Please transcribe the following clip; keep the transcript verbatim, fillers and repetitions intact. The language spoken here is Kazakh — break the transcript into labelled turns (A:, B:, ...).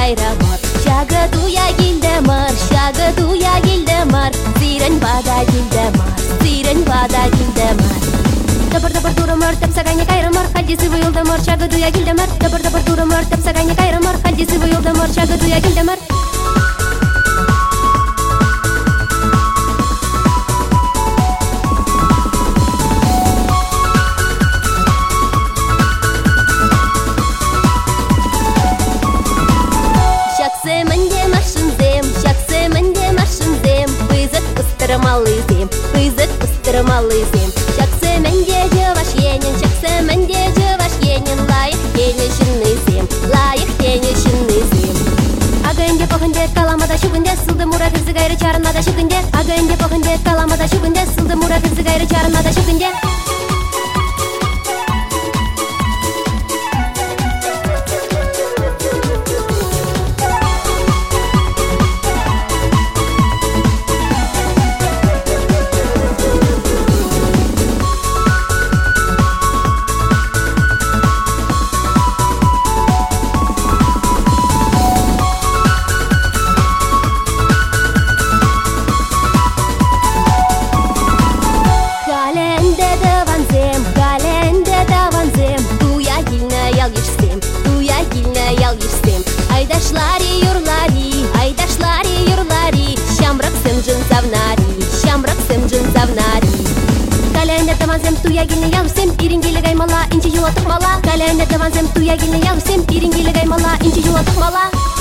A: кайрамар. Шагы туя килдемар, шагы туя килдемар. Сирен бада килдемар, сирен бада килдемар. Дабыр-дабыр турамар, тапсагайне кайрамар. Хадисы выйылдамар, шагы туя килдемар. Дабыр-дабыр турамар, тапсагайне кайрамар. Хадисы выйылдамар, шагы туя килдемар. Малызем, пызык пыстырмалызем. Шаксы менде жываш енен, шаксы менде жываш енен. Лайық тене шыннызем, лайық тене шыннызем. Агынде похынде каламада шугынде, сылды мура кызы гайры чарынмада шугынде. Агынде похынде каламада шугынде, сылды мура кызы гайры чарынмада шугынде. Айдашлари юрлари, айдашлари юрлари. Шамрак сымжын завнари, шамрак сымжын завнари. Календе таванзем туя гилне ялсем, ирингиле гаймала, инчи юла тукмала. Календе таванзем туя гилне ялсем, ирингиле гаймала, инчи юла тукмала.